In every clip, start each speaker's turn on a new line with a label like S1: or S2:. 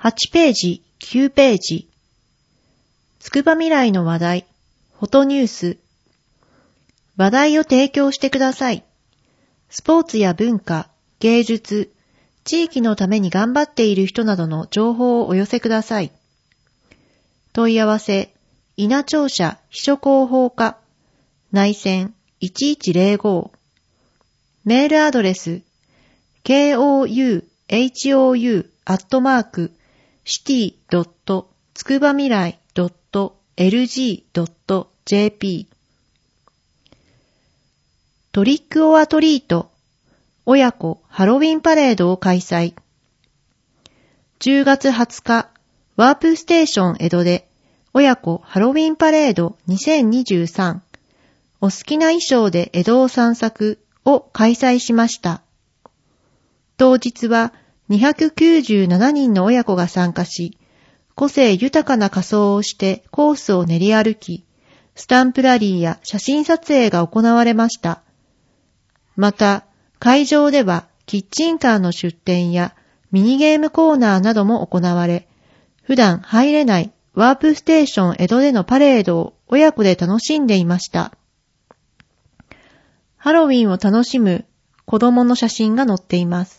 S1: 8ページ、9ページ。つくば未来の話題、フォトニュース。話題を提供してください。スポーツや文化、芸術、地域のために頑張っている人などの情報をお寄せください。問い合わせ、稲庁舎秘書広報課、内線1105。メールアドレス、kouhou@tskubamirai.lg.jp。トリックオアトリート、親子ハロウィンパレードを開催。10月20日、ワープステーション江戸で、親子ハロウィンパレード2023、お好きな衣装で江戸を散策を開催しました。当日は297人の親子が参加し、個性豊かな仮装をしてコースを練り歩き、スタンプラリーや写真撮影が行われました。また、会場ではキッチンカーの出店やミニゲームコーナーなども行われ、普段入れないワープステーション江戸でのパレードを親子で楽しんでいました。ハロウィンを楽しむ子供の写真が載っています。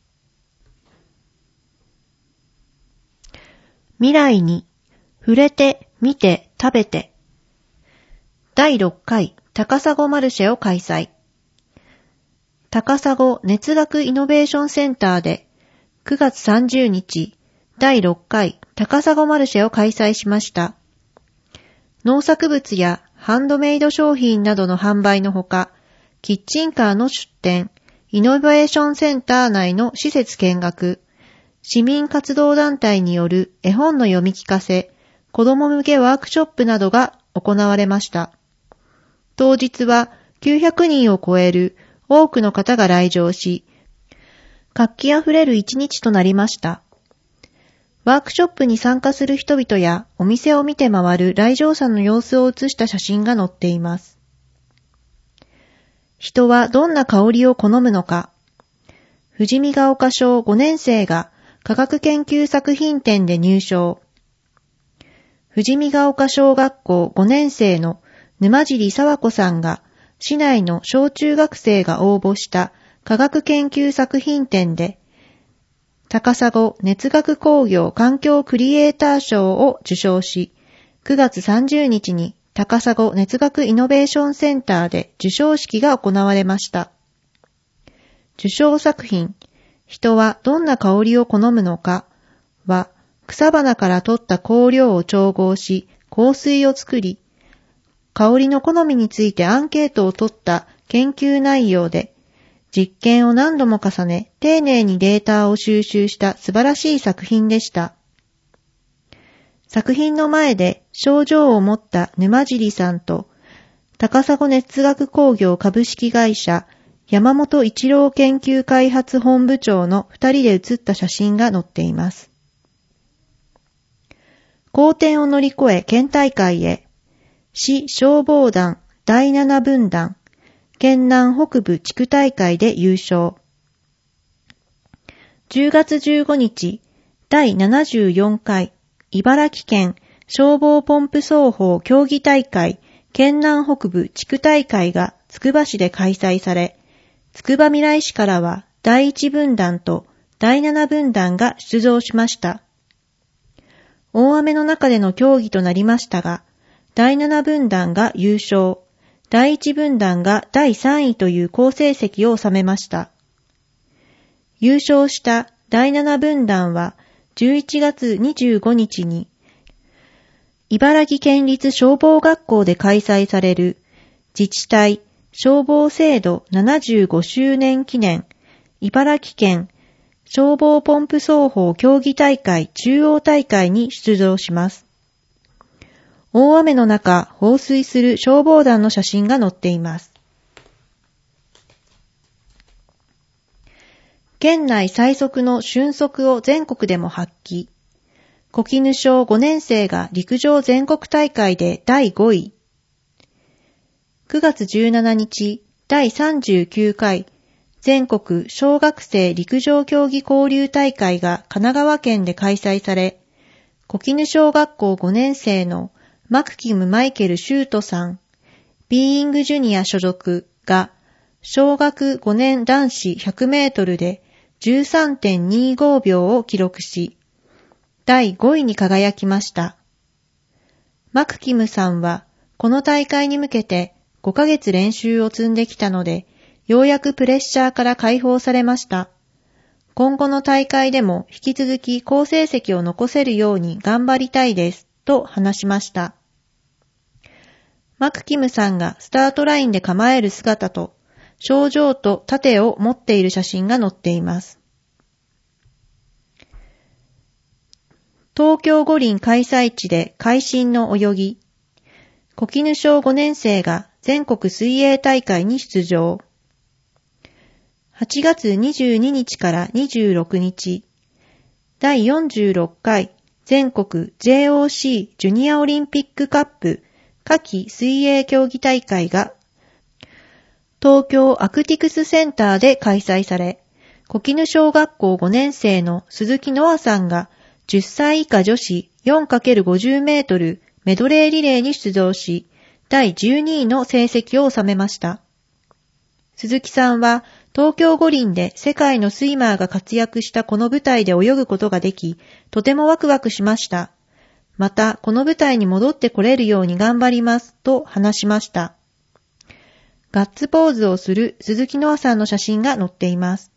S1: 未来に触れて、見て、食べて。第6回高砂マルシェを開催。高砂熱学イノベーションセンターで9月30日第6回高砂マルシェを開催しました。農作物やハンドメイド商品などの販売のほか、キッチンカーの出店、イノベーションセンター内の施設見学、市民活動団体による絵本の読み聞かせ、子ども向けワークショップなどが行われました。当日は900人を超える多くの方が来場し、活気あふれる一日となりました。ワークショップに参加する人々やお店を見て回る来場者の様子を写した写真が載っています。人はどんな香りを好むのか。富士見ヶ丘小5年生が科学研究作品展で入賞。富士見ヶ丘小学校5年生の沼尻佐和子さんが市内の小中学生が応募した科学研究作品展で、高砂熱学工業環境クリエイター賞を受賞し、9月30日に高砂熱学イノベーションセンターで授賞式が行われました。受賞作品、人はどんな香りを好むのかは、草花から取った香料を調合し、香水を作り、香りの好みについてアンケートを取った研究内容で、実験を何度も重ね、丁寧にデータを収集した素晴らしい作品でした。作品の前で賞状を持った沼尻さんと、高砂熱学工業株式会社山本一郎研究開発本部長の2人で写った写真が載っています。荒天を乗り越え県大会へ。市消防団第7分団、県南北部地区大会で優勝。10月15日、第74回茨城県消防ポンプ奏法競技大会県南北部地区大会がつくば市で開催され、つくばみらい市からは第1分団と第7分団が出場しました。大雨の中での競技となりましたが、第7分団が優勝、第1分団が第3位という好成績を収めました。優勝した第7分団は11月25日に茨城県立消防学校で開催される自治体消防制度75周年記念茨城県消防ポンプ奏法競技大会中央大会に出場します。大雨の中、放水する消防団の写真が載っています。県内最速の瞬足を全国でも発揮。小絹小5年生が陸上全国大会で第5位。9月17日、第39回全国小学生陸上競技交流大会が神奈川県で開催され、小絹小学校5年生のマクキム・マイケル・シュートさん、ビーイングジュニア所属が小学5年男子100メートルで 13.25 秒を記録し、第5位に輝きました。マクキムさんはこの大会に向けて5ヶ月練習を積んできたので、ようやくプレッシャーから解放されました。今後の大会でも引き続き好成績を残せるように頑張りたいですと話しました。マクキムさんがスタートラインで構える姿と賞状と盾を持っている写真が載っています。東京五輪開催地で会心の泳ぎ。小絹小5年生が全国水泳大会に出場。8月22日から26日、第46回全国 JOC ジュニアオリンピックカップ夏季水泳競技大会が東京アクティクスセンターで開催され、小絹小学校5年生の鈴木乃愛さんが10歳以下女子 4×50 メートルメドレーリレーに出場し、第12位の成績を収めました。鈴木さんは東京五輪で世界のスイマーが活躍したこの舞台で泳ぐことができ、とてもワクワクしました。また、この舞台に戻ってこれるように頑張りますと話しました。ガッツポーズをする鈴木乃愛さんの写真が載っています。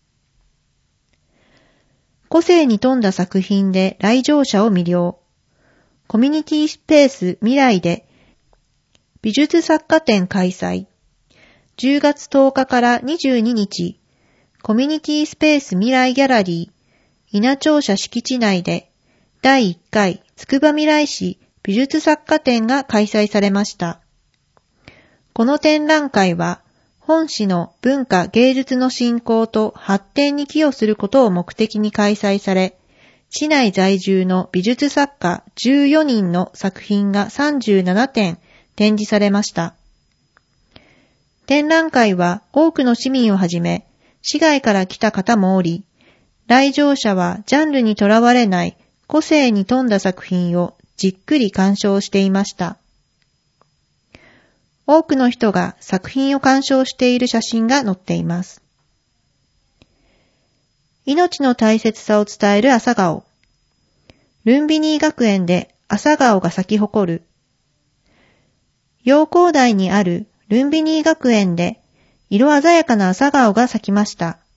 S1: 個性に富んだ作品で来場者を魅了。コミュニティスペース未来で美術作家展開催。10月10日から22日、コミュニティスペース未来ギャラリー、稲庁舎敷地内で、第1回つくば未来市美術作家展が開催されました。この展覧会は、本市の文化芸術の振興と発展に寄与することを目的に開催され、市内在住の美術作家14人の作品が37点展示されました。展覧会は多くの市民をはじめ、市外から来た方もおり、来場者はジャンルにとらわれない個性に富んだ作品をじっくり鑑賞していました。多くの人が作品を鑑賞している写真が載っています。命の大切さを伝える朝顔。ルンビニー学園で朝顔が咲き誇る。陽光台にあるルンビニー学園で色鮮やかな朝顔が咲きました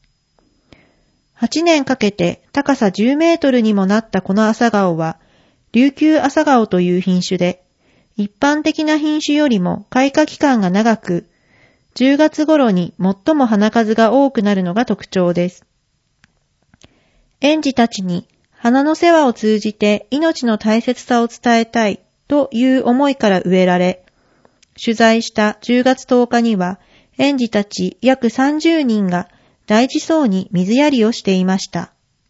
S1: 。8年かけて高さ10メートルにもなったこの朝顔は琉球朝顔という品種で、一般的な品種よりも開花期間が長く、10月頃に最も花数が多くなるのが特徴です。園児たちに花の世話を通じて命の大切さを伝えたいという思いから植えられ、取材した10月10日には園児たち約30人が大事そうに水やりをしていました。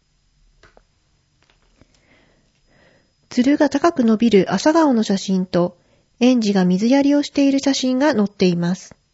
S1: つるが高く伸びる朝顔の写真と園児が水やりをしている写真が載っています。